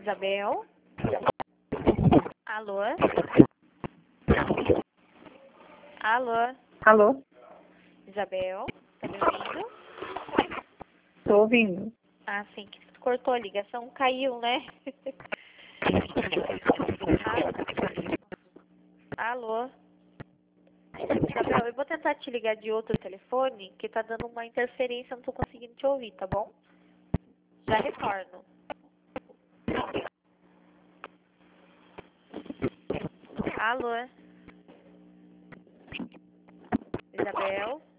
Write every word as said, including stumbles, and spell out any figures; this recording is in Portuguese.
Isabel? Alô? Alô? Alô? Isabel? Tá me ouvindo? Tô ouvindo. Ah, sim. Cortou a ligação, caiu, né? Alô? Isabel, eu vou tentar te ligar de outro telefone, que tá dando uma interferência, eu não tô conseguindo te ouvir, tá bom? Já retorno. Alô? Isabel?